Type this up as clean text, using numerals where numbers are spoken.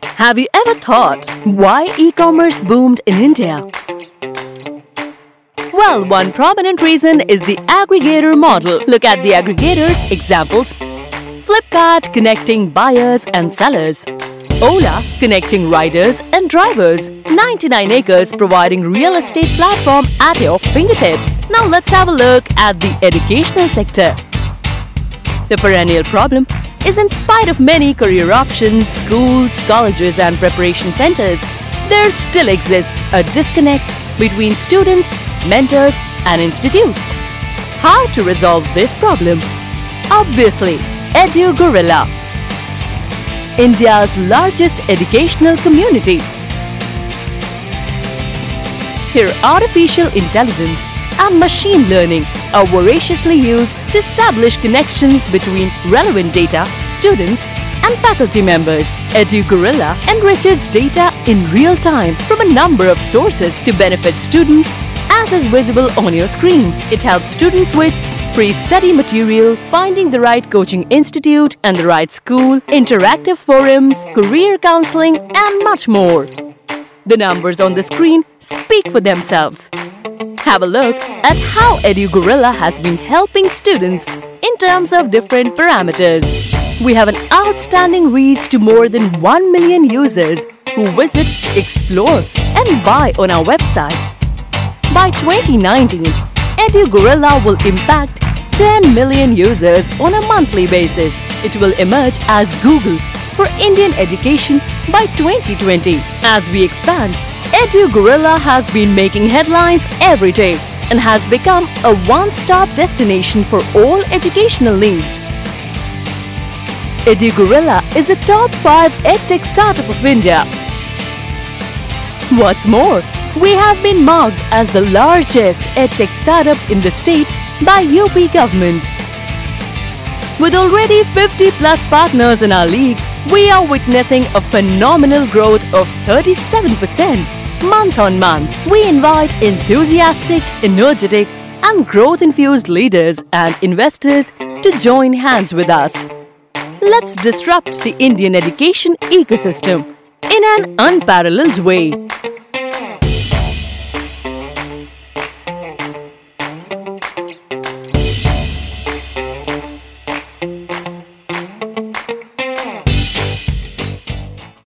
Have you ever thought why e-commerce boomed in India? Well, one prominent reason is the aggregator model. Look at the aggregators examples. Flipkart connecting buyers and sellers. Ola connecting riders and drivers. 99 Acres providing real estate platform at your fingertips. Now let's have a look at the educational sector. The perennial problem is, in spite of many career options, schools, colleges and preparation centers, there still exists a disconnect between students, mentors and institutes. How to resolve this problem? Obviously, EduGorilla, India's largest educational community. Here, artificial intelligence and machine learning are voraciously used to establish connections between relevant data, students and faculty members. EduGorilla enriches data in real time from a number of sources to benefit students, as is visible on your screen. It helps students with free study material, finding the right coaching institute and the right school, interactive forums, career counseling and much more. The numbers on the screen speak for themselves. Have a look at how EduGorilla has been helping students in terms of different parameters. We have an outstanding reach to more than 1 million users who visit, explore and buy on our website. By 2019, EduGorilla will impact 10 million users on a monthly basis. It will emerge as Google for Indian education by 2020. As we expand, EduGorilla has been making headlines every day and has become a one-stop destination for all educational needs. EduGorilla is a top 5 edtech startup of India. What's more, we have been marked as the largest edtech startup in the state by UP government. With already 50 plus partners in our league, we are witnessing a phenomenal growth of 37% month on month. We invite enthusiastic, energetic and growth-infused leaders and investors to join hands with us. Let's disrupt the Indian education ecosystem in an unparalleled way.